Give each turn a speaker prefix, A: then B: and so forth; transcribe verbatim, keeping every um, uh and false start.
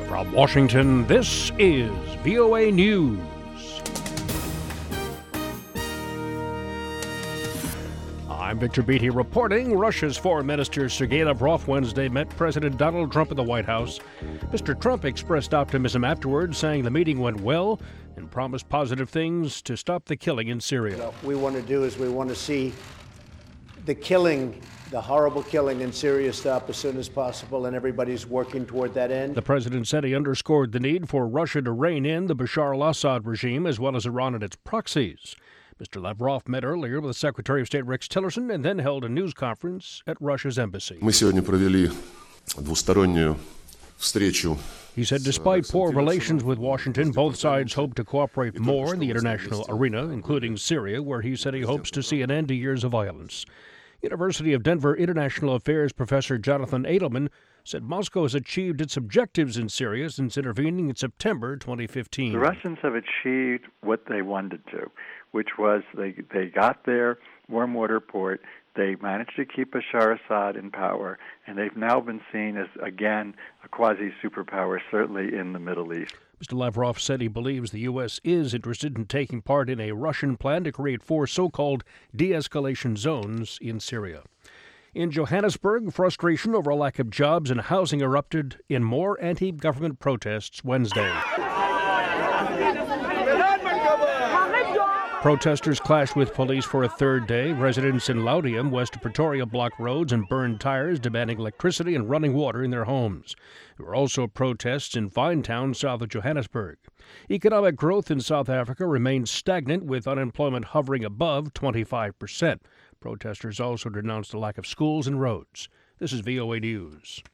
A: From Washington, this is V O A News. I'm Victor Beatty reporting. Russia's Foreign Minister Sergei Lavrov Wednesday met President Donald Trump at the White House. Mister Trump expressed optimism afterwards, saying the meeting went well and promised positive things to stop the killing in Syria.
B: What we want to do is we want to see the killing, the horrible killing in Syria stop as soon as possible, and everybody's working toward that end.
A: The president said he underscored the need for Russia to rein in the Bashar al-Assad regime as well as Iran and its proxies. Mister Lavrov met earlier with Secretary of State Rex Tillerson and then held a news conference at Russia's embassy.
C: Мы сегодня провели двустороннюю встречу.
A: He said despite poor relations with Washington, both sides hope to cooperate more in the international arena, including Syria, where he said he hopes to see an end to years of violence. University of Denver International Affairs professor Jonathan Edelman said Moscow has achieved its objectives in Syria since intervening in September twenty fifteen.
D: The Russians have achieved what they wanted to, which was they, they got their warm water port, they managed to keep Bashar Assad in power, and they've now been seen as, again, a quasi-superpower, certainly in the Middle East.
A: Mister Lavrov said he believes the U S is interested in taking part in a Russian plan to create four so-called de-escalation zones in Syria. In Johannesburg, frustration over a lack of jobs and housing erupted in more anti-government protests Wednesday. Protesters clashed with police for a third day. Residents in Laudium, west of Pretoria, blocked roads and burned tires, demanding electricity and running water in their homes. There were also protests in Vinetown, south of Johannesburg. Economic growth in South Africa remains stagnant, with unemployment hovering above twenty-five percent. Protesters also denounced the lack of schools and roads. This is V O A News.